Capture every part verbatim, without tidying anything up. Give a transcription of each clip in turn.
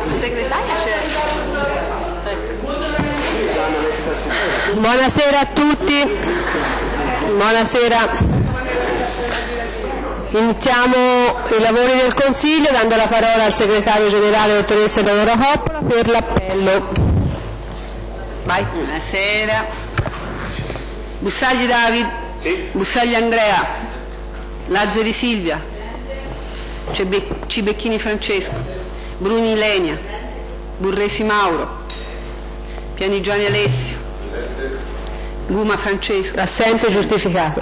La segretaria c'è. Buonasera a tutti. Buonasera. Iniziamo i lavori del Consiglio dando la parola al segretario generale dottoressa Eleonora Coppola per l'appello. Vai. Buonasera. Bussagli David. Sì. Bussagli Andrea. Lazzari Silvia. Cibecchini Francesco. Bruni Lenia. Burresi Mauro. Pianigiani Alessio. Guma Francesco. Assente, giustificato.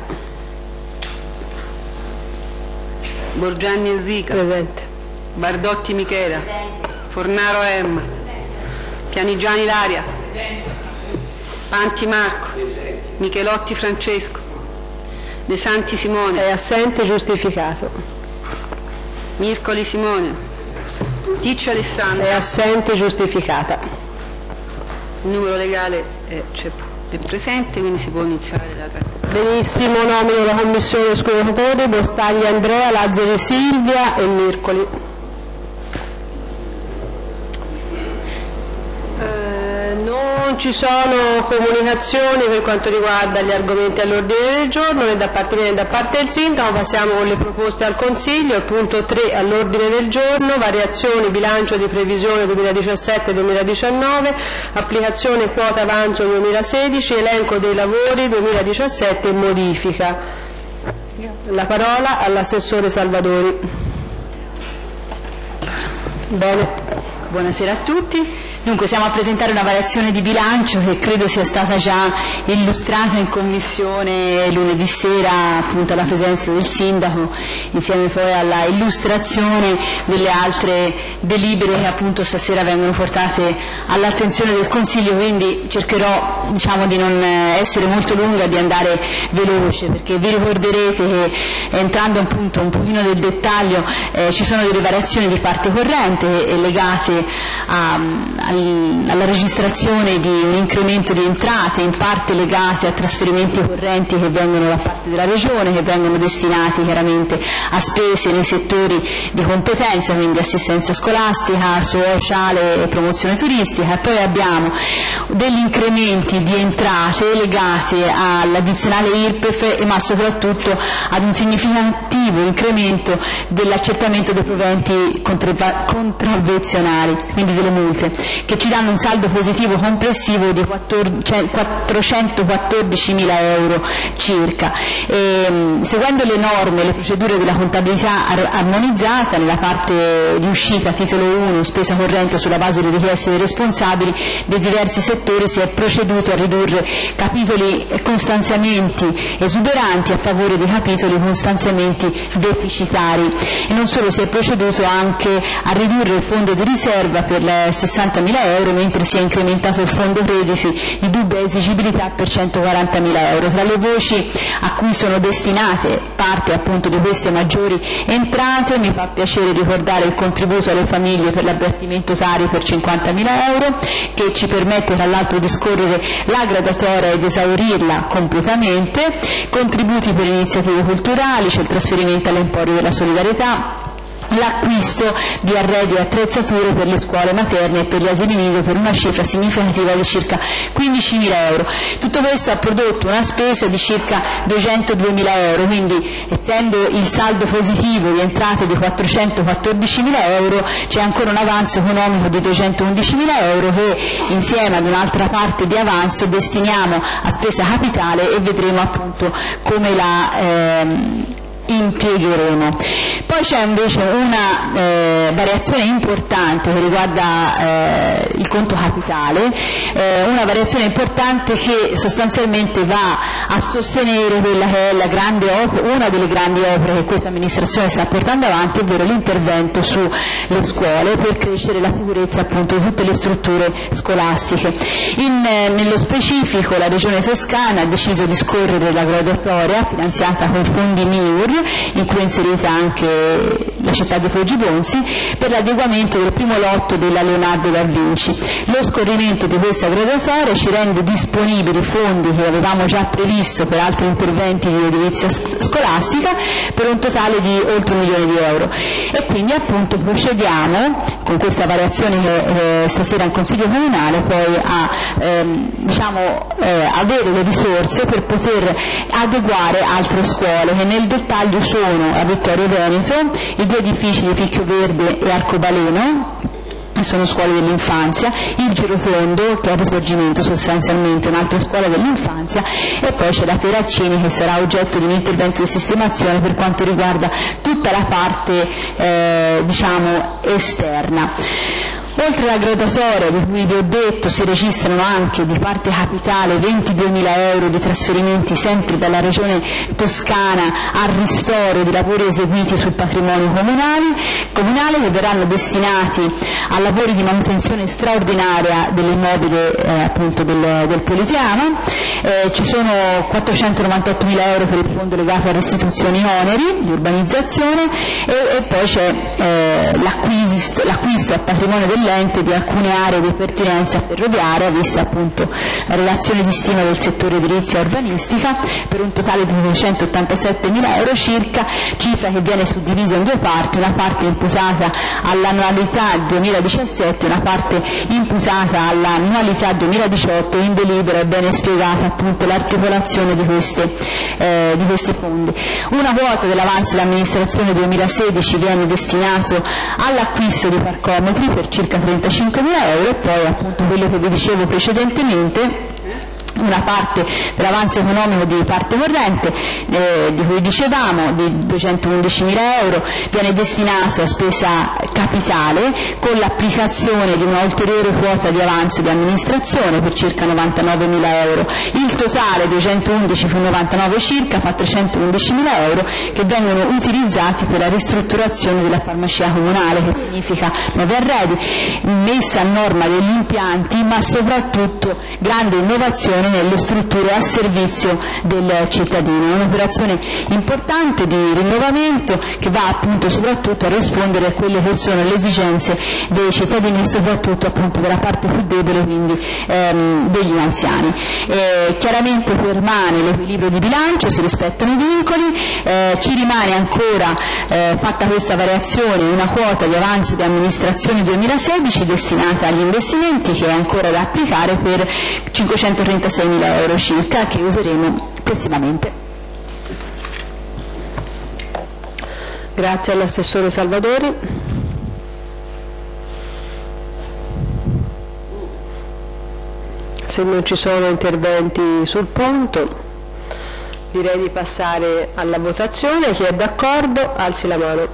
Borgianni Enrica. Presente. Bardotti Michela. Fornaro Emma. Pianigiani Laria. Panti Marco. Michelotti Francesco. De Santi Simone. È assente, giustificato. Mircoli Simone. Ticcio Alessandro. È assente, giustificata. Il numero legale è, è presente, quindi si può iniziare la trattativa. Benissimo, nomino la commissione scrutatori, Borsagli Andrea, Lazzari Silvia e Mircoli. Eh, non ci sono comunicazioni per quanto riguarda gli argomenti all'ordine del giorno, né da parte mia né da parte del sindaco. Passiamo con le proposte al Consiglio. Il punto tre all'ordine del giorno, variazioni bilancio di previsione duemiladiciassette duemiladiciannove, applicazione quota avanzo duemilasedici, elenco dei lavori duemiladiciassette e modifica. La parola all'assessore Salvadori. Bene. Buonasera a tutti. Dunque siamo a presentare una variazione di bilancio che credo sia stata già illustrata in commissione lunedì sera, appunto alla presenza del sindaco, insieme poi alla illustrazione delle altre delibere che appunto stasera vengono portate all'attenzione del Consiglio, quindi cercherò, diciamo, di non essere molto lunga, di andare veloce, perché vi ricorderete che entrando appunto un pochino nel dettaglio eh, ci sono delle variazioni di parte corrente eh, legate a, a alla registrazione di un incremento di entrate, in parte legate a trasferimenti correnti che vengono da parte della Regione, che vengono destinati chiaramente a spese nei settori di competenza, quindi assistenza scolastica, sociale e promozione turistica, e poi abbiamo degli incrementi di entrate legate all'addizionale I R P E F, ma soprattutto ad un significativo incremento dell'accertamento dei proventi contravvenzionali, quindi delle multe, che ci danno un saldo positivo complessivo di quattrocentoquattordicimila euro circa. E, seguendo le norme e le procedure della contabilità ar- armonizzata, nella parte di uscita titolo uno, spesa corrente sulla base delle richieste dei responsabili dei diversi settori, si è proceduto a ridurre capitoli con stanziamenti esuberanti a favore di capitoli con stanziamenti deficitari, e non solo, si è proceduto anche a ridurre il fondo di riserva per sessantamila euro, mentre si è incrementato il fondo crediti di dubbia esigibilità per centoquarantamila euro. Tra le voci a cui sono destinate parte appunto di queste maggiori entrate mi fa piacere ricordare il contributo alle famiglie per l'abbattimento Tari per cinquantamila euro, che ci permette tra l'altro di scorrere la graduatoria ed esaurirla completamente, contributi per iniziative culturali, c'è il trasferimento all'Emporio della Solidarietà, l'acquisto di arredi e attrezzature per le scuole materne e per gli asili nido per una cifra significativa di circa quindicimila euro. Tutto questo ha prodotto una spesa di circa duecentoduemila euro, quindi essendo il saldo positivo di entrate di quattrocentoquattordicimila euro c'è ancora un avanzo economico di duecentoundicimila euro che insieme ad un'altra parte di avanzo destiniamo a spesa capitale e vedremo appunto come la ehm, impiegheremo. Poi c'è invece una eh, variazione importante che riguarda eh, il conto capitale, eh, una variazione importante che sostanzialmente va a sostenere quella che è la grande opera, una delle grandi opere che questa amministrazione sta portando avanti, ovvero l'intervento sulle scuole per crescere la sicurezza appunto di tutte le strutture scolastiche. In, eh, nello specifico la Regione Toscana ha deciso di scorrere la graduatoria finanziata con fondi M I U R, in cui è inserita anche la città di Poggibonsi, per l'adeguamento del primo lotto della Leonardo da Vinci. Lo scorrimento di questa graduatoria ci rende disponibili fondi che avevamo già previsto per altri interventi di edilizia scolastica per un totale di oltre un milione di euro, e quindi appunto procediamo con questa variazione che eh, stasera in Consiglio Comunale poi a ehm, diciamo, eh, avere le risorse per poter adeguare altre scuole, che nel dettaglio sono a Vittorio Veneto i due edifici di Picchio Verde e Arcobaleno, che sono scuole dell'infanzia, il Girotondo, che è il Risorgimento sostanzialmente, un'altra scuola dell'infanzia, e poi c'è la Peraccini, che sarà oggetto di un intervento di sistemazione per quanto riguarda tutta la parte eh, diciamo esterna. Oltre alla graduatoria di cui vi ho detto, si registrano anche di parte capitale ventiduemila euro di trasferimenti sempre dalla Regione Toscana al ristoro di lavori eseguiti sul patrimonio comunale, comunale che verranno destinati a lavori di manutenzione straordinaria dell'immobile eh, appunto del, del Politeama. Eh, ci sono quattrocentonovantottomila euro per il fondo legato a restituzioni oneri di urbanizzazione e, e poi c'è eh, l'acquisto, l'acquisto a patrimonio dell'ente di alcune aree di pertinenza ferroviaria, vista appunto la relazione di stima del settore edilizia urbanistica, per un totale di duecentottantasettemila euro circa, cifra che viene suddivisa in due parti, una parte imputata all'annualità duemiladiciassette e una parte imputata all'annualità duemiladiciotto. In delibera è bene spiegata appunto l'articolazione di, queste, eh, di questi fondi. Una quota dell'avanzo dell'amministrazione duemilasedici viene destinato all'acquisto di parcometri per circa trentacinquemila euro e poi appunto quello che vi dicevo precedentemente, una parte dell'avanzo economico di parte corrente eh, di cui dicevamo di duecentoundicimila euro viene destinato a spesa capitale con l'applicazione di una ulteriore quota di avanzo di amministrazione per circa novantanovemila euro. Il totale duecentoundici più novantanove circa fa trecentoundicimila euro che vengono utilizzati per la ristrutturazione della farmacia comunale, che significa nuovi arredi, messa a norma degli impianti, ma soprattutto grande innovazione nelle strutture a servizio del cittadino. È un'operazione importante di rinnovamento che va appunto soprattutto a rispondere a quelle che sono le esigenze dei cittadini e soprattutto appunto della parte più debole, quindi ehm, degli anziani. Eh, chiaramente permane l'equilibrio di bilancio, si rispettano i vincoli, eh, ci rimane ancora eh, fatta questa variazione una quota di avanzo di amministrazione duemilasedici destinata agli investimenti che è ancora da applicare per cinquecentotrentasei euro circa, che useremo prossimamente. Grazie all'assessore Salvadori. Se non ci sono interventi sul punto, direi di passare alla votazione. Chi è d'accordo alzi la mano.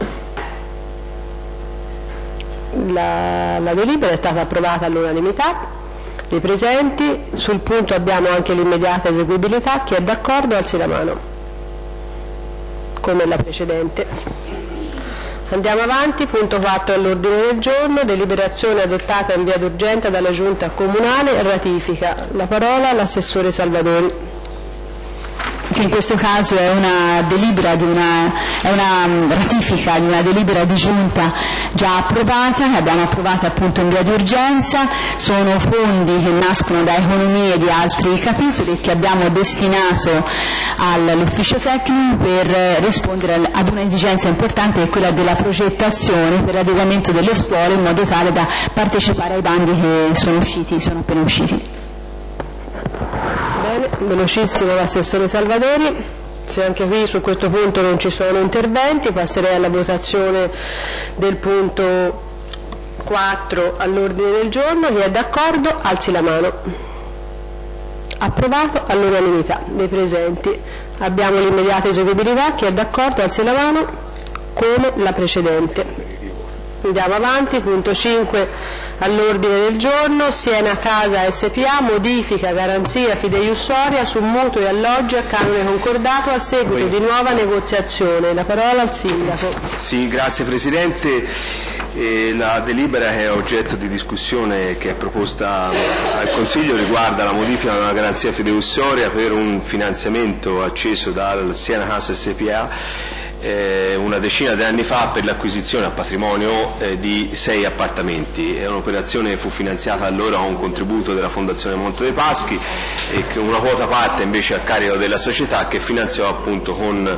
La, la delibera è stata approvata all'unanimità dei presenti. Sul punto abbiamo anche l'immediata eseguibilità. Chi è d'accordo alzi la mano, come la precedente. Andiamo avanti. Punto quattro all'ordine del giorno, deliberazione adottata in via d'urgenza dalla Giunta Comunale, ratifica. La parola all'assessore Salvadori. Che in questo caso è una delibera di una, è una ratifica di una delibera di giunta già approvata, che abbiamo approvato appunto in via di urgenza. Sono fondi che nascono da economie di altri capitoli che abbiamo destinato all'ufficio tecnico per rispondere ad una esigenza importante, che è quella della progettazione per l'adeguamento delle scuole, in modo tale da partecipare ai bandi che sono usciti, sono appena usciti. Bene, velocissimo l'assessore Salvadori. Se anche qui su questo punto non ci sono interventi, passerei alla votazione del punto quattro all'ordine del giorno. Chi è d'accordo alzi la mano. Approvato all'unanimità dei presenti. Abbiamo l'immediata eseguibilità. Chi è d'accordo alzi la mano, come la precedente. Andiamo avanti. Punto cinque all'ordine del giorno, Siena Casa S P A, modifica garanzia fideiussoria su mutuo e alloggio a canone concordato a seguito di nuova negoziazione. La parola al Sindaco. Sì, grazie Presidente. E la delibera che è oggetto di discussione, che è proposta al Consiglio, riguarda la modifica di una garanzia fideiussoria per un finanziamento acceso dal Siena Casa S P A una decina di anni fa per l'acquisizione a patrimonio eh, di sei appartamenti. È un'operazione che fu finanziata allora con un contributo della Fondazione Monte dei Paschi e che una quota parte invece a carico della società, che finanziò appunto con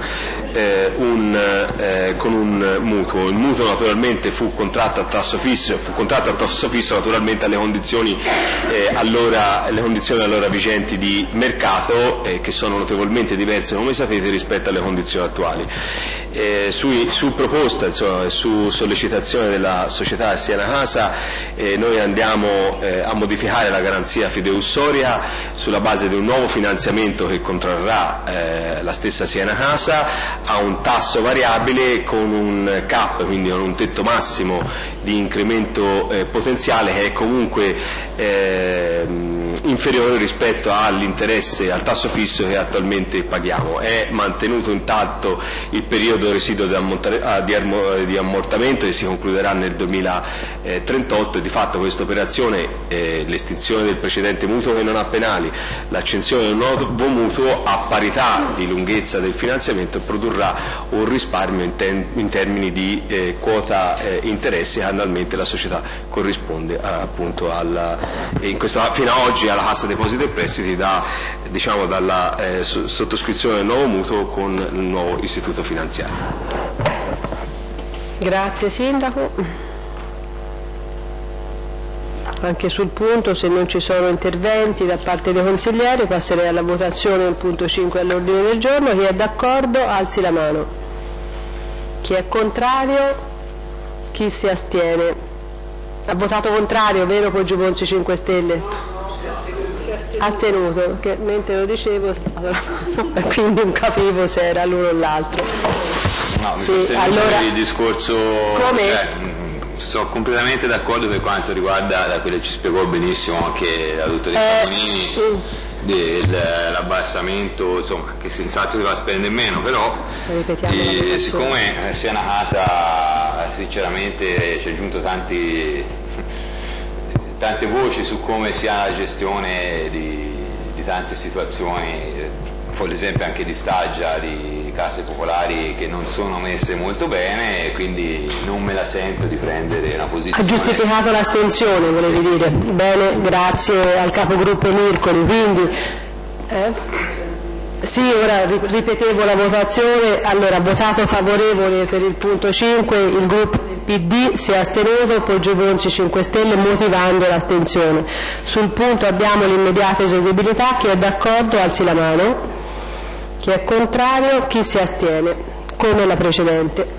eh, un, eh, con un mutuo. Il mutuo naturalmente fu contratto a tasso fisso, fu contratto a tasso fisso naturalmente alle condizioni, eh, allora, alle condizioni allora vigenti di mercato, eh, che sono notevolmente diverse, come sapete, rispetto alle condizioni attuali. Eh, su, su proposta, insomma, su sollecitazione della società Siena Casa, eh, noi andiamo eh, a modificare la garanzia fideussoria sulla base di un nuovo finanziamento che contrarrà eh, la stessa Siena Casa a un tasso variabile con un cap, quindi con un tetto massimo di incremento eh, potenziale che è comunque eh, inferiore rispetto all'interesse, al tasso fisso che attualmente paghiamo. È mantenuto intatto il periodo residuo di ammortamento che si concluderà nel duemilatrentotto e di fatto questa operazione, eh, l'estinzione del precedente mutuo che non ha penali, l'accensione del nuovo mutuo a parità di lunghezza del finanziamento produrrà un risparmio in, ten in termini di eh, quota eh, interessi che annualmente la società corrisponde eh, appunto alla, in questo, fino ad oggi alla Cassa Depositi e Prestiti da, diciamo, dalla eh, sottoscrizione del nuovo mutuo con il nuovo istituto finanziario. Grazie Sindaco. Anche sul punto, se non ci sono interventi da parte dei consiglieri, passerei alla votazione del punto cinque all'ordine del giorno. Chi è d'accordo alzi la mano. Chi è contrario? Chi si astiene? Ha votato contrario, vero Poggio Bonzi cinque Stelle? Astenuto, perché mentre lo dicevo quindi non capivo se era l'uno o l'altro. No, mi sì, sono allora, il discorso, cioè, sono completamente d'accordo per quanto riguarda da quello che ci spiegò benissimo anche la dottoressa Bonini, eh, dell'abbassamento, insomma, che senz'altro si va a spendere meno, però eh, siccome sia una casa sinceramente ci è giunto tanti tante voci su come sia la gestione di, di tante situazioni, per esempio anche di Staggia, di case popolari che non sono messe molto bene, e quindi non me la sento di prendere una posizione. Ha giustificato l'astensione, volevi dire? Bene, grazie al capogruppo Mircoli. Quindi, eh? Sì, ora ripetevo la votazione. Allora, votato favorevole per il punto cinque il gruppo del P D, si è astenuto Poggio Bonzi cinque Stelle motivando l'astensione. Sul punto abbiamo l'immediata eseguibilità. Chi è d'accordo alzi la mano. Chi è contrario? Chi si astiene? Come la precedente.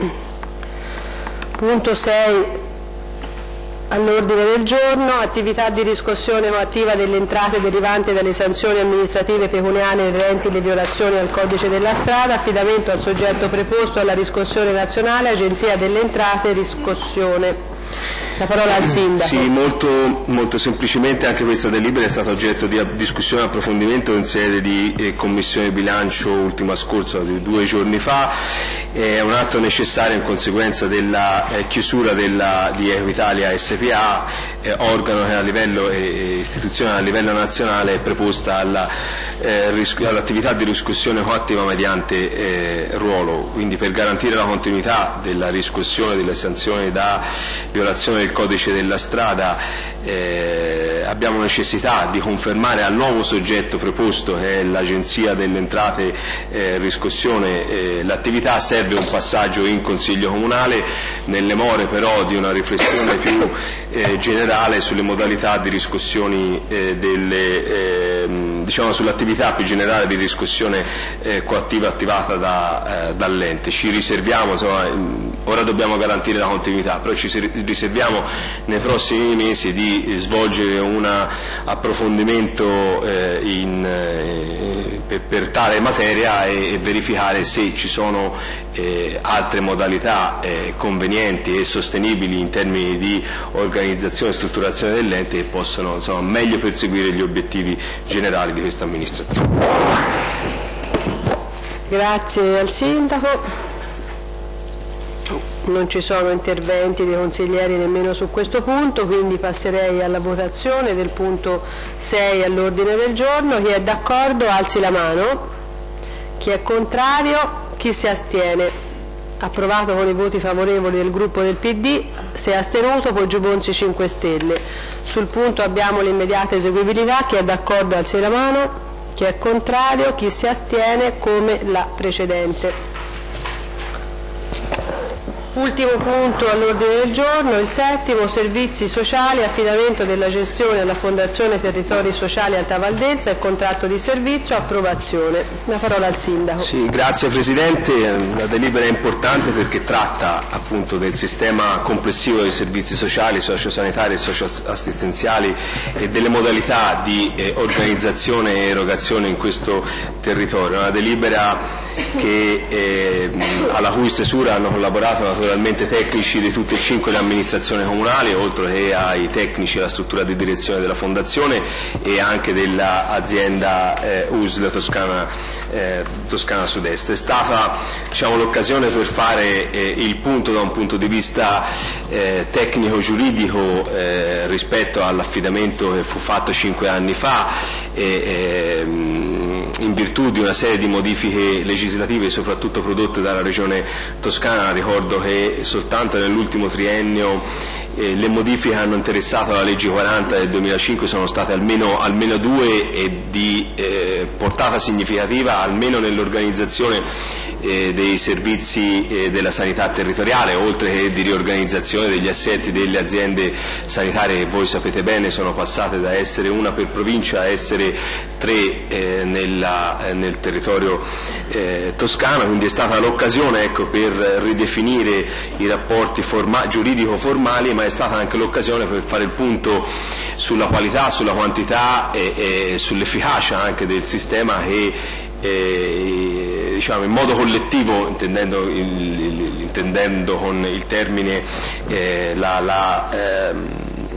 Punto sei all'ordine del giorno, attività di riscossione coattiva delle entrate derivanti dalle sanzioni amministrative pecuniarie inerenti alle violazioni al codice della strada, affidamento al soggetto preposto alla riscossione nazionale, Agenzia delle Entrate, riscossione. La parola al Sindaco. Sì, molto, molto semplicemente anche questa delibera è stata oggetto di discussione e approfondimento in sede di eh, Commissione Bilancio ultima scorsa di due giorni fa. È un atto necessario in conseguenza della eh, chiusura della, di Equitalia S P A, eh, organo che a livello eh, istituzione a livello nazionale è preposta alla, eh, all'attività di riscossione coattiva mediante eh, ruolo, quindi per garantire la continuità della riscossione delle sanzioni da violazione del codice della strada eh, abbiamo necessità di confermare al nuovo soggetto preposto, che è l'Agenzia delle Entrate eh, riscossione, eh, l'attività. Serve un passaggio in Consiglio Comunale nelle more però di una riflessione più eh, generale sulle modalità di riscossioni eh, delle eh, diciamo sull'attività più generale di riscossione eh, coattiva attivata da, eh, dall'ente. Ci riserviamo, insomma, ora dobbiamo garantire la continuità, però ci riserviamo nei prossimi mesi di svolgere un approfondimento eh, in, eh, per, per tale materia e, e verificare se ci sono eh, altre modalità eh, convenienti e sostenibili in termini di organizzazione e strutturazione dell'ente che possono, insomma, meglio perseguire gli obiettivi generali di questa amministrazione. Grazie al Sindaco. Non ci sono interventi dei consiglieri nemmeno su questo punto, quindi passerei alla votazione del punto sei all'ordine del giorno. Chi è d'accordo alzi la mano. Chi è contrario? Chi si astiene? Approvato con i voti favorevoli del gruppo del P D, si è astenuto Poggio Bonzi cinque Stelle. Sul punto abbiamo l'immediata eseguibilità. Chi è d'accordo alzi la mano. Chi è contrario? Chi si astiene? Come la precedente. Ultimo punto all'ordine del giorno, il settimo, servizi sociali, affidamento della gestione alla Fondazione Territori Sociali Alta Valdelsa e contratto di servizio, approvazione. La parola al Sindaco. Sì, grazie Presidente. La delibera è importante perché tratta appunto del sistema complessivo dei servizi sociali, sociosanitari e socioassistenziali e delle modalità di eh, organizzazione e erogazione in questo territorio. Una delibera che, eh, alla cui stesura hanno collaborato naturalmente tecnici di tutte e cinque le amministrazioni comunali, oltre che ai tecnici e alla struttura di direzione della Fondazione e anche dell'azienda eh, U S L Toscana, eh, Toscana Sud-Est. È stata, diciamo, l'occasione per fare eh, il punto da un punto di vista eh, tecnico-giuridico eh, rispetto all'affidamento che fu fatto cinque anni fa e, eh, in virtù di una serie di modifiche legislative soprattutto prodotte dalla Regione Toscana. Ricordo che soltanto nell'ultimo triennio eh, le modifiche che hanno interessato la legge quaranta del duemilacinque sono state almeno, almeno due e di eh, portata significativa, almeno nell'organizzazione eh, dei servizi eh, della sanità territoriale, oltre che di riorganizzazione degli assetti delle aziende sanitarie che voi sapete bene sono passate da essere una per provincia a essere tre eh, nella, eh, nel territorio eh, toscano, quindi è stata l'occasione, ecco, per ridefinire i rapporti forma- giuridico-formali, ma è stata anche l'occasione per fare il punto sulla qualità, sulla quantità e, e sull'efficacia anche del sistema che eh, diciamo in modo collettivo, intendendo, il, il, intendendo con il termine eh, la, la ehm,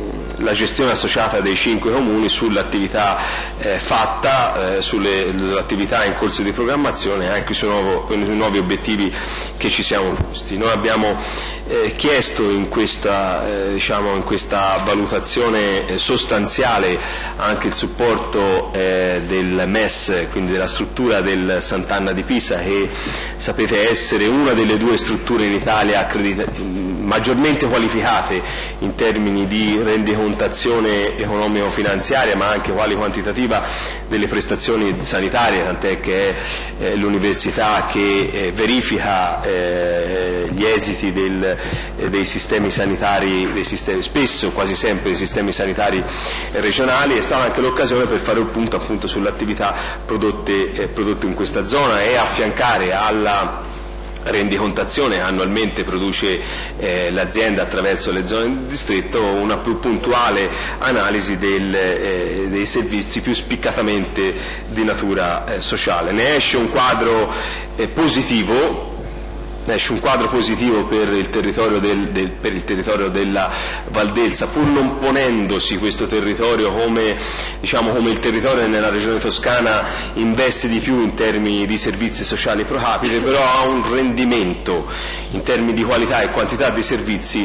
la gestione associata dei cinque comuni sull'attività eh, fatta, eh, sull'attività in corso di programmazione e anche sui, nuovo, sui nuovi obiettivi che ci siamo posti. Noi abbiamo eh, chiesto in questa, eh, diciamo, in questa valutazione eh, sostanziale anche il supporto eh, del M E S, quindi della struttura del Sant'Anna di Pisa, che sapete essere una delle due strutture in Italia accredita- maggiormente qualificate in termini di rendicontazione economico-finanziaria, ma anche quali quantitativa delle prestazioni sanitarie, tant'è che è eh, l'università che eh, verifica eh, gli esiti del, eh, dei sistemi sanitari, dei sistemi, spesso, quasi sempre, dei sistemi sanitari regionali. È stata anche l'occasione per fare un punto appunto sulle attività prodotte, eh, prodotte in questa zona e affiancare alla rendicontazione che annualmente produce eh, l'azienda attraverso le zone di distretto una più puntuale analisi del, eh, dei servizi più spiccatamente di natura eh, sociale. Ne esce un quadro eh, positivo esce un quadro positivo per il territorio, del, del, per il territorio della Valdelsa, pur non ponendosi questo territorio come, diciamo, come il territorio nella regione toscana investe di più in termini di servizi sociali pro capite, però ha un rendimento in termini di qualità e quantità di servizi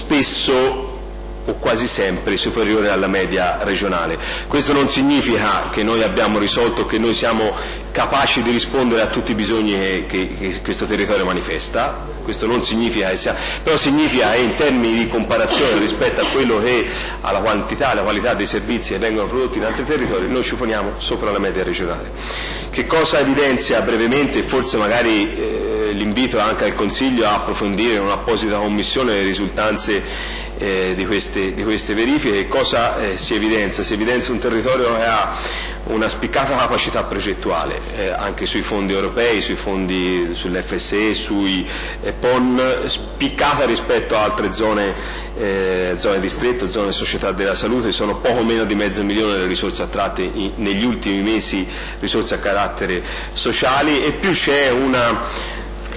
spesso o quasi sempre superiore alla media regionale. Questo non significa che noi abbiamo risolto, che noi siamo capaci di rispondere a tutti i bisogni che, che, che questo territorio manifesta, questo non significa che sia, però significa che in termini di comparazione rispetto a quello che alla quantità e alla qualità dei servizi che vengono prodotti in altri territori noi ci poniamo sopra la media regionale. Che cosa evidenzia brevemente, forse magari eh, l'invito anche al Consiglio a approfondire in un'apposita commissione le risultanze Eh, di, queste, di queste verifiche. Che cosa eh, si evidenzia? Si evidenzia un territorio che ha una spiccata capacità progettuale eh, anche sui fondi europei, sui fondi sull'F S E, sui eh, P O N, spiccata rispetto a altre zone, eh, zone distretto, zone società della salute. Sono poco meno di mezzo milione le risorse attratte in, negli ultimi mesi, risorse a carattere sociali, e più c'è una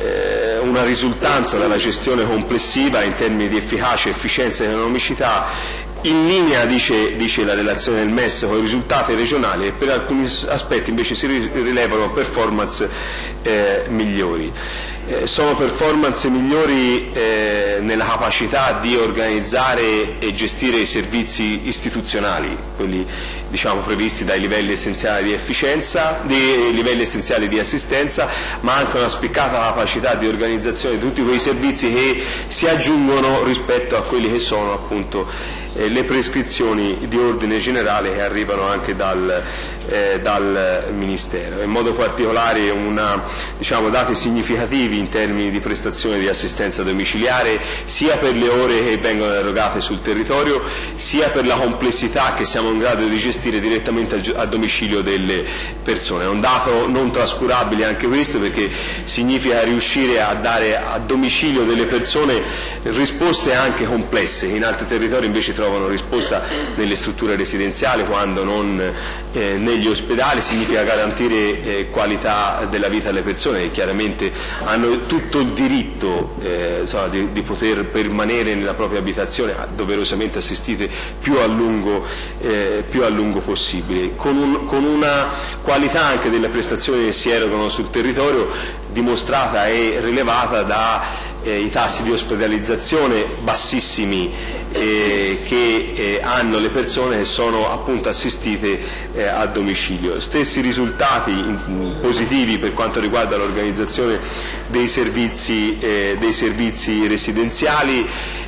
una risultanza dalla gestione complessiva in termini di efficacia, efficienza e economicità in linea, dice, dice la relazione del M E S, con i risultati regionali, e per alcuni aspetti invece si rilevano performance eh, migliori. Eh, sono performance migliori eh, nella capacità di organizzare e gestire i servizi istituzionali, quelli, diciamo, previsti dai livelli essenziali di efficienza, dei livelli essenziali di assistenza, ma anche una spiccata capacità di organizzazione di tutti quei servizi che si aggiungono rispetto a quelli che sono appunto eh, le prescrizioni di ordine generale che arrivano anche dal, eh, dal Ministero. In modo particolare una, diciamo, dati significativi significativi in termini di prestazione di assistenza domiciliare, sia per le ore che vengono erogate sul territorio, sia per la complessità che siamo in grado di gestire direttamente a domicilio delle persone. È un dato non trascurabile anche questo, perché significa riuscire a dare a domicilio delle persone risposte anche complesse, che in altri territori invece trovano risposta nelle strutture residenziali, quando non eh, negli ospedali. Significa garantire eh, qualità della vita alle persone, che chiaramente hanno tutto il diritto eh, insomma, di, di poter permanere nella propria abitazione, doverosamente assistite più a lungo, eh, più a lungo possibile, con, un, con una qualità anche delle prestazioni che si erogano sul territorio dimostrata e rilevata dai eh, tassi di ospedalizzazione bassissimi eh, che eh, hanno le persone che sono appunto assistite eh, a domicilio. Stessi risultati in, positivi per quanto riguarda l'organizzazione dei servizi, eh, dei servizi residenziali.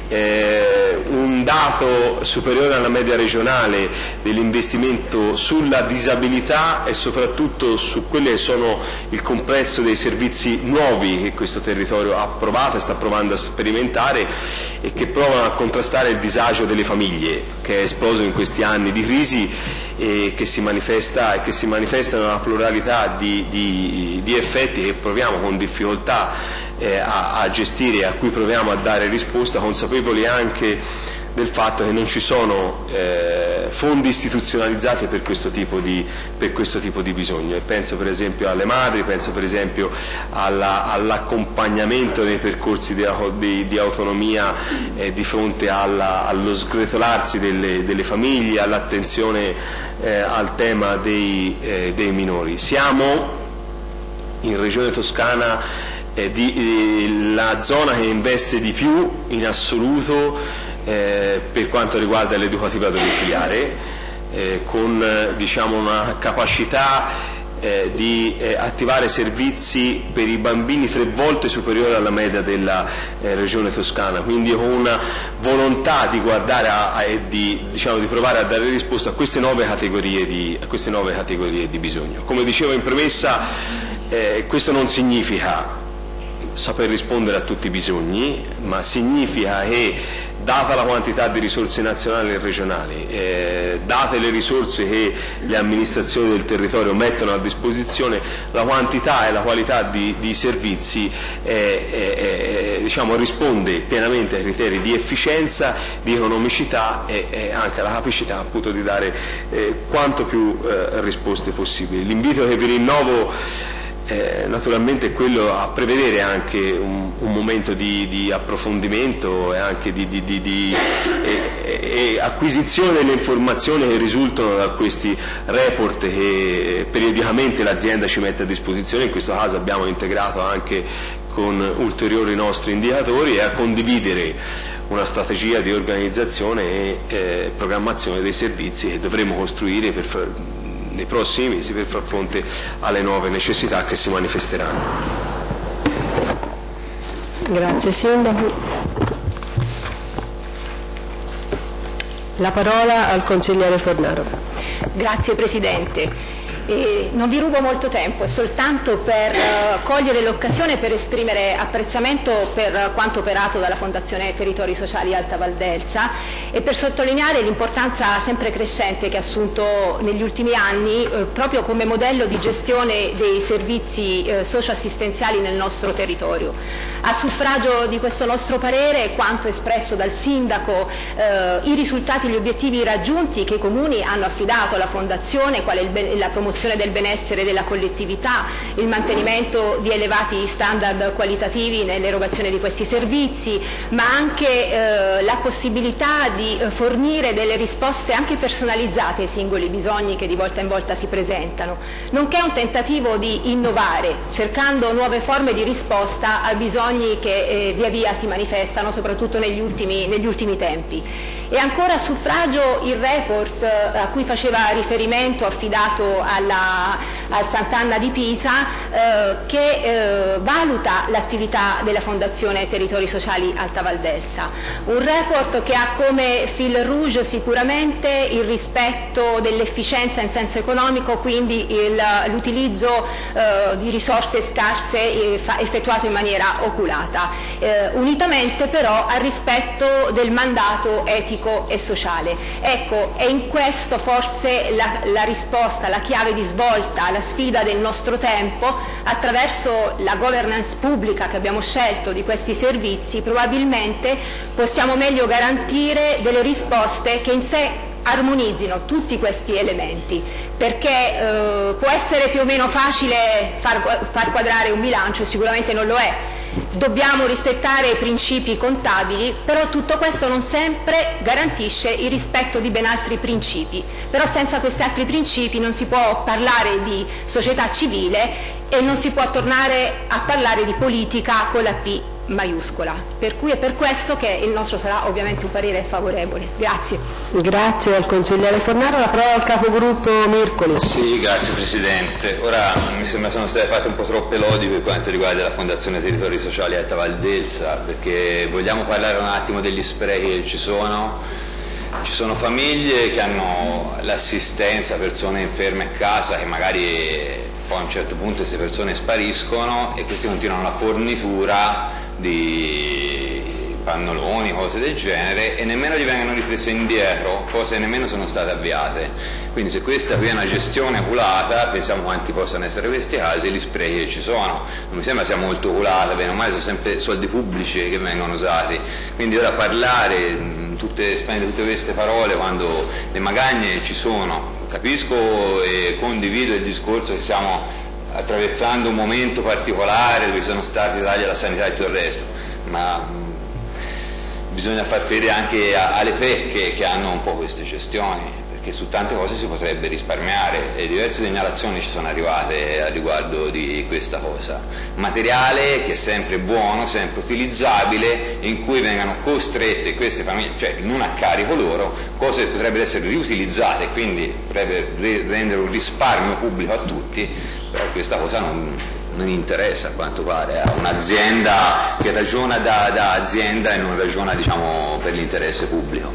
Eh, un dato superiore alla media regionale dell'investimento sulla disabilità e soprattutto su quelli che sono il complesso dei servizi nuovi che questo territorio ha provato e sta provando a sperimentare, e che provano a contrastare il disagio delle famiglie, che è esploso in questi anni di crisi e che si manifesta e che si manifesta in una pluralità di, di, di effetti che proviamo con difficoltà eh, a, a gestire e a cui proviamo a dare risposta, consapevoli anche del fatto che non ci sono eh, fondi istituzionalizzati per questo tipo di, per questo tipo di bisogno. E penso per esempio alle madri, penso per esempio alla, all'accompagnamento dei percorsi di, di, di autonomia eh, di fronte alla, allo sgretolarsi delle, delle famiglie, all'attenzione eh, al tema dei, eh, dei minori. Siamo in Regione Toscana eh, di, eh, la zona che investe di più in assoluto Eh, per quanto riguarda l'educativa domiciliare, eh, con eh, diciamo una capacità eh, di eh, attivare servizi per i bambini tre volte superiore alla media della eh, regione toscana, quindi con una volontà di guardare a, a, e di, diciamo, di provare a dare risposta a queste nuove categorie di, a queste nuove categorie di bisogno. Come dicevo in premessa, eh, questo non significa saper rispondere a tutti i bisogni, ma significa che, data la quantità di risorse nazionali e regionali, eh, date le risorse che le amministrazioni del territorio mettono a disposizione, la quantità e la qualità di, di servizi eh, eh, diciamo, risponde pienamente ai criteri di efficienza, di economicità e, e anche alla capacità appunto di dare eh, quanto più eh, risposte possibili. L'invito che vi rinnovo Eh, naturalmente è quello a prevedere anche un, un momento di, di approfondimento e anche di, di, di, di e, e acquisizione delle informazioni che risultano da questi report che periodicamente l'azienda ci mette a disposizione. In questo caso abbiamo integrato anche con ulteriori nostri indicatori, e a condividere una strategia di organizzazione e eh, programmazione dei servizi che dovremo costruire per far, nei prossimi mesi per far fronte alle nuove necessità che si manifesteranno. Grazie Sindaco. La parola al consigliere Fornaro. Grazie Presidente. E non vi rubo molto tempo, è soltanto per uh, cogliere l'occasione per esprimere apprezzamento per quanto operato dalla Fondazione Territori Sociali Alta Valdelsa e per sottolineare l'importanza sempre crescente che ha assunto negli ultimi anni eh, proprio come modello di gestione dei servizi eh, socio-assistenziali nel nostro territorio. A suffragio di questo nostro parere, quanto espresso dal Sindaco, eh, i risultati e gli obiettivi raggiunti che i Comuni hanno affidato alla Fondazione, quale il la promozione del benessere della collettività, il mantenimento di elevati standard qualitativi nell'erogazione di questi servizi, ma anche eh, la possibilità di eh, fornire delle risposte anche personalizzate ai singoli bisogni che di volta in volta si presentano, nonché un tentativo di innovare, cercando nuove forme di risposta a bisogni che eh, via via si manifestano, soprattutto negli ultimi, negli ultimi tempi. E ancora a suffragio il report a cui faceva riferimento, affidato alla al Sant'Anna di Pisa eh, che eh, valuta l'attività della Fondazione Territori Sociali Alta Val d'Elsa. Un report che ha come fil rouge sicuramente il rispetto dell'efficienza in senso economico, quindi l'utilizzo eh, di risorse scarse eh, effettuato in maniera oculata, eh, unitamente però al rispetto del mandato etico e sociale. Ecco, è in questo forse la, la risposta, la chiave di svolta alla sfida del nostro tempo. Attraverso la governance pubblica che abbiamo scelto di questi servizi probabilmente possiamo meglio garantire delle risposte che in sé armonizzino tutti questi elementi, perché eh, può essere più o meno facile far, far quadrare un bilancio, sicuramente non lo è. Dobbiamo rispettare i principi contabili, però tutto questo non sempre garantisce il rispetto di ben altri principi. Però senza questi altri principi non si può parlare di società civile e non si può tornare a parlare di politica con la P maiuscola. Per cui è per questo che il nostro sarà ovviamente un parere favorevole. Grazie. Grazie al consigliere Fornaro. La parola al capogruppo Mircoli. Sì, grazie Presidente. Ora mi sembra sono state fatte un po' troppe lodi per quanto riguarda la Fondazione Territori Sociali Alta Val d'Elsa, perché vogliamo parlare un attimo degli sprechi che ci sono. Ci sono famiglie che hanno l'assistenza, persone inferme a casa che magari poi a un certo punto queste persone spariscono e questi continuano la fornitura di pannoloni, cose del genere, e nemmeno gli vengono riprese indietro, cose che nemmeno sono state avviate. Quindi se questa qui è una gestione oculata, pensiamo quanti possano essere questi casi e gli sprechi che ci sono. Non mi sembra sia molto oculata, bene o male sono sempre soldi pubblici che vengono usati. Quindi ora parlare, tutte, spendere tutte queste parole quando le magagne ci sono. Capisco e condivido il discorso che stiamo attraversando un momento particolare dove sono stati tagli alla sanità e tutto il resto, ma mh, bisogna far fede anche a, alle pecche che hanno un po' queste gestioni, perché su tante cose si potrebbe risparmiare e diverse segnalazioni ci sono arrivate a riguardo di questa cosa. Materiale che è sempre buono, sempre utilizzabile, in cui vengano costrette queste famiglie, cioè non a carico loro, cose che potrebbero essere riutilizzate, quindi potrebbe rendere un risparmio pubblico a tutti. Però questa cosa non, non interessa a quanto pare a un'azienda che ragiona da, da azienda e non ragiona, diciamo, per l'interesse pubblico.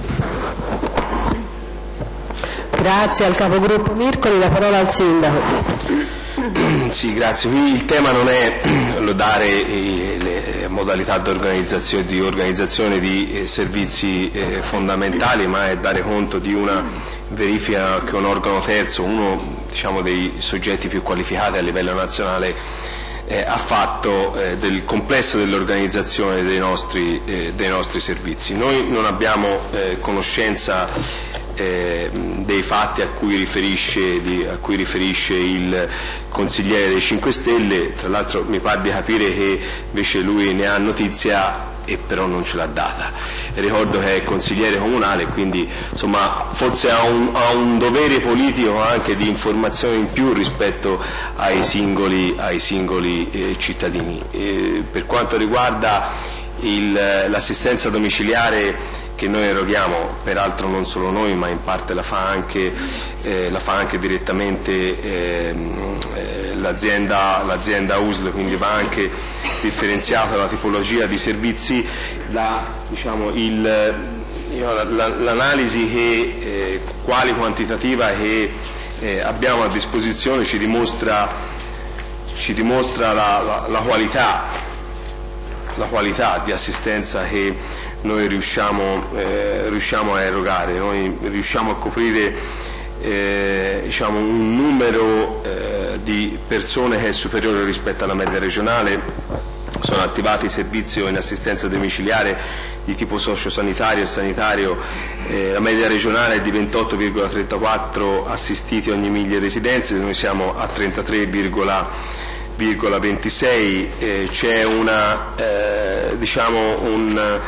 Grazie al capogruppo Mircoli, la parola al sindaco. Sì, grazie. Quindi il tema non è lodare le modalità di organizzazione di, organizzazione di servizi fondamentali, ma è dare conto di una verifica che un organo terzo, uno diciamo dei soggetti più qualificati a livello nazionale, eh, ha fatto eh, del complesso dell'organizzazione dei nostri, eh, dei nostri servizi. Noi non abbiamo eh, conoscenza eh, dei fatti a cui riferisce, di, a cui riferisce il consigliere dei cinque Stelle, tra l'altro mi pare di capire che invece lui ne ha notizia e però non ce l'ha data. Ricordo che è consigliere comunale, quindi insomma forse ha un, ha un dovere politico anche di informazione in più rispetto ai singoli, ai singoli eh, cittadini. E per quanto riguarda l'assistenza domiciliare che noi eroghiamo, peraltro non solo noi, ma in parte la fa anche, eh, la fa anche direttamente eh, eh, l'azienda, l'azienda U S L, quindi va anche differenziata la tipologia di servizi. La, diciamo, il, l'analisi che, eh, quali quantitativa che eh, abbiamo a disposizione ci dimostra, ci dimostra la, la, la qualità, la qualità di assistenza che noi riusciamo, eh, riusciamo a erogare. Noi riusciamo a coprire eh, diciamo, un numero eh, di persone che è superiore rispetto alla media regionale. Sono attivati servizi in assistenza domiciliare di tipo sociosanitario e sanitario, eh, la media regionale è di ventotto virgola trentaquattro assistiti ogni mille residenze, noi siamo a trentatré virgola ventisei. Eh, c'è una, eh, diciamo un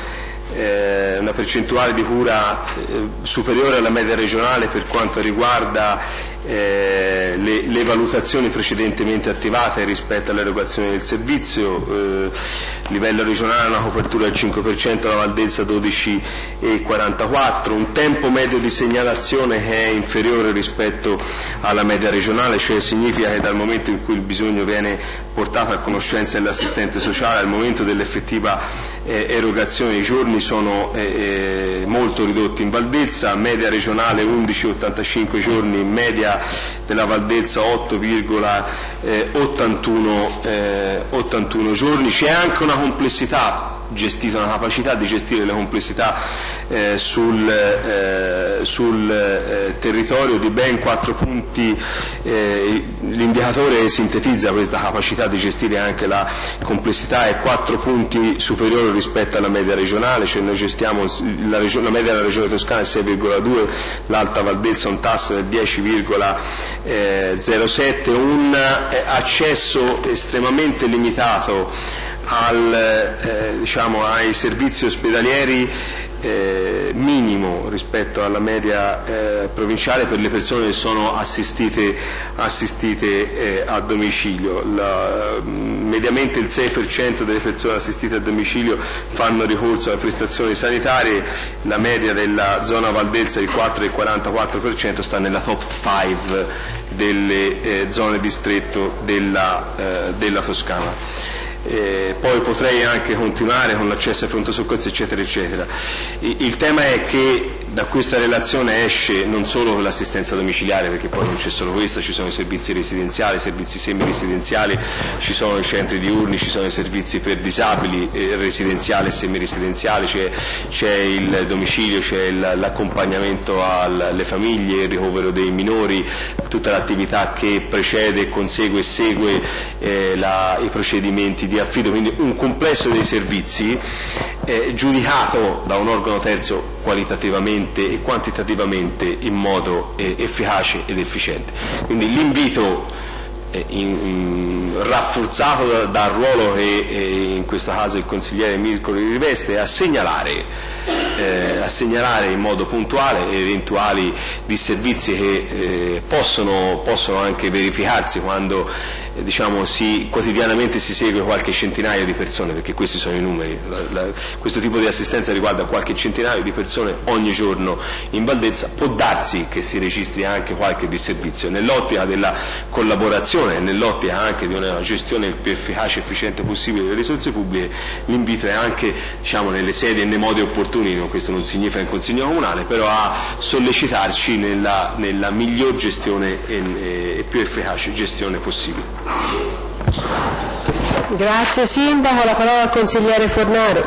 eh, una percentuale di cura eh, superiore alla media regionale per quanto riguarda Eh, le, le valutazioni precedentemente attivate rispetto all'erogazione del servizio, eh, livello regionale una copertura del cinque per cento, la Valdelsa dodici virgola quarantaquattro, un tempo medio di segnalazione che è inferiore rispetto alla media regionale, cioè significa che dal momento in cui il bisogno viene portato a conoscenza dell'assistente sociale al momento dell'effettiva eh, erogazione i giorni sono eh, molto ridotti in Valdelsa, media regionale undici virgola ottantacinque giorni, media della Valdelsa otto virgola ottantuno giorni. C'è anche una complessità gestita, una capacità di gestire le complessità eh, sul, eh, sul eh, territorio di ben quattro punti. Eh, l'indicatore sintetizza questa capacità di gestire anche la complessità, è quattro punti superiore rispetto alla media regionale, cioè noi gestiamo la, regione, la media della regione toscana è sei virgola due, l'Alta Valdelsa un tasso del dieci virgola zero sette, un eh, accesso estremamente limitato al, eh, diciamo, ai servizi ospedalieri eh, minimo rispetto alla media eh, provinciale per le persone che sono assistite, assistite eh, a domicilio. La, mediamente il sei per cento delle persone assistite a domicilio fanno ricorso alle prestazioni sanitarie, la media della zona Valdelsa è il quattro virgola quarantaquattro per cento, sta nella top cinque delle eh, zone distretto della, eh, della Toscana. Eh, poi potrei anche continuare con l'accesso ai pronto soccorso eccetera eccetera. Il, il tema è che da questa relazione esce non solo l'assistenza domiciliare, perché poi non c'è solo questa, ci sono i servizi residenziali, i servizi semiresidenziali, ci sono i centri diurni, ci sono i servizi per disabili eh, residenziali e semiresidenziali, c'è, c'è il domicilio, c'è il, l'accompagnamento alle famiglie, il ricovero dei minori, tutta l'attività che precede, consegue e segue eh, la, i procedimenti di affido, quindi un complesso dei servizi eh, giudicato da un organo terzo qualitativamente e quantitativamente in modo eh, efficace ed efficiente. Quindi l'invito eh, in, in, rafforzato da, dal ruolo che eh, in questo caso il consigliere Mircoli riveste è a segnalare, eh, a segnalare in modo puntuale eventuali disservizi che eh, possono, possono anche verificarsi quando diciamo si, quotidianamente si segue qualche centinaio di persone, perché questi sono i numeri, la, la, questo tipo di assistenza riguarda qualche centinaio di persone ogni giorno in Valdelsa, può darsi che si registri anche qualche disservizio. Nell'ottica della collaborazione e nell'ottica anche di una gestione il più efficace e efficiente possibile delle risorse pubbliche, l'invito è anche diciamo, nelle sedi e nei modi opportuni, no? Questo non significa in Consiglio Comunale, però a sollecitarci nella, nella miglior gestione e, e più efficace gestione possibile. Grazie Sindaco, la parola al consigliere Fornaro.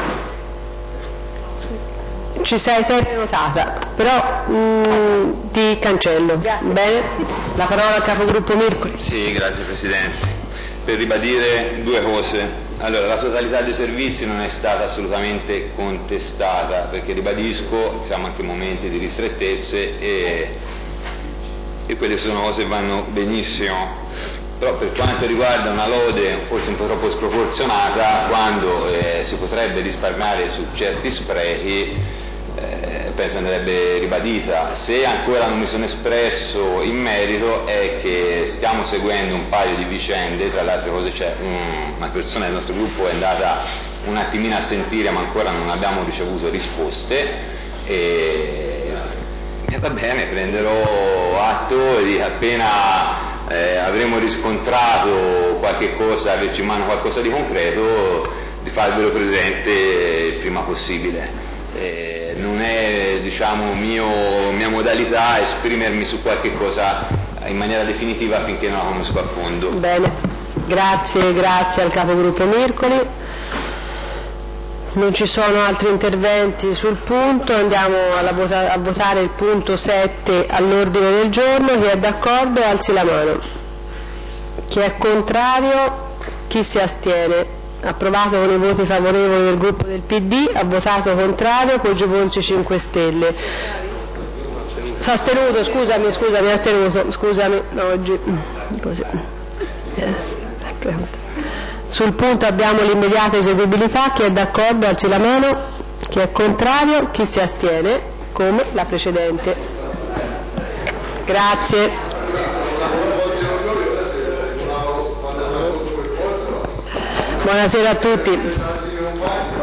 Ci sei sempre notata, però mh, ti cancello. Grazie. Bene, la parola al capogruppo Mircoli. Sì, grazie Presidente. Per ribadire due cose. Allora, la totalità dei servizi non è stata assolutamente contestata, perché ribadisco, siamo anche in momenti di ristrettezze e, e quelle sono cose che vanno benissimo. Però per quanto riguarda una lode forse un po' troppo sproporzionata, quando eh, si potrebbe risparmiare su certi sprechi, eh, penso andrebbe ribadita. Se ancora non mi sono espresso in merito è che stiamo seguendo un paio di vicende, tra le altre cose c'è un, una persona del nostro gruppo è andata un attimino a sentire ma ancora non abbiamo ricevuto risposte e, e va bene, prenderò atto di appena Eh, avremo riscontrato qualche cosa, averci in mano qualcosa di concreto, di farvelo presente il prima possibile. Eh, non è diciamo mio, mia modalità esprimermi su qualche cosa in maniera definitiva finché non la conosco a fondo. Bene, grazie, grazie al capogruppo Mircoli. Non ci sono altri interventi sul punto, andiamo alla vota- a votare il punto sette all'ordine del giorno. Chi è d'accordo alzi la mano. Chi è contrario? Chi si astiene? Approvato con i voti favorevoli del gruppo del P D, ha votato contrario Poggio Ponce cinque Stelle. S'è astenuto, scusami, scusami, astenuto, scusami, no, oggi così. Sul punto abbiamo l'immediata eseguibilità, chi è d'accordo alzi la mano, Chi è contrario? Chi si astiene? Come la precedente. Grazie. Buonasera a tutti.